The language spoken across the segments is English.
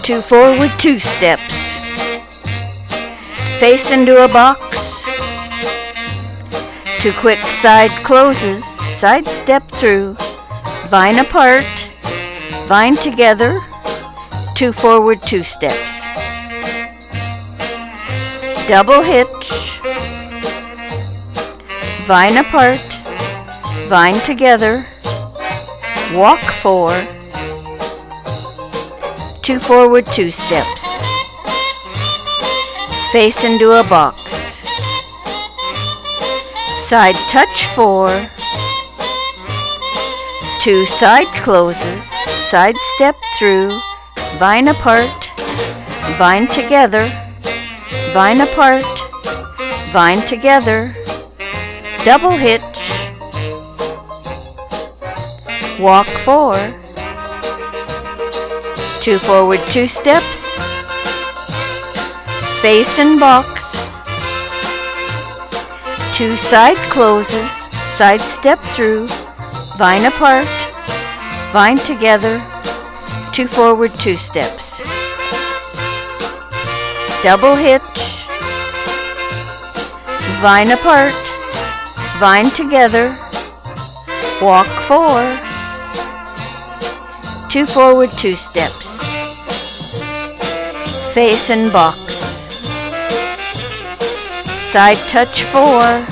2 forward 2 steps, face into a box, 2 quick side closes, side step through, vine apart, vine together, 2 forward 2 steps, double hitch, vine apart, vine together, walk 4, 2 forward 2 steps, face into a box, side touch 4, 2 side closes, side step through, vine apart, vine together, vine apart, vine together, double hitch, walk 4, 2 forward 2 steps, face and box, 2 side closes, side step through, vine apart, vine together, 2 forward 2 steps, double hitch, vine apart, vine together, walk 4, 2 forward 2 steps, face and box, side touch 4,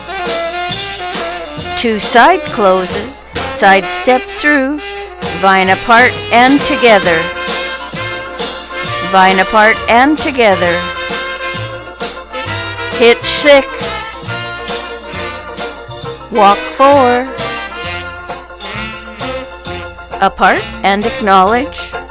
2 side closes, side step through, vine apart and together, vine apart and together, hitch 6, walk 4, apart and acknowledge,